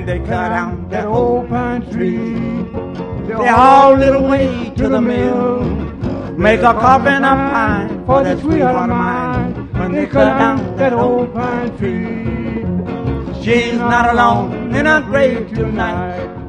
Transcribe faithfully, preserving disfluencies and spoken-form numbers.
they cut down that old pine tree, they haul it away to the mill, make a coffin of pine for that sweetheart of mine. When they cut down that old pine tree, she's not alone in her grave tonight.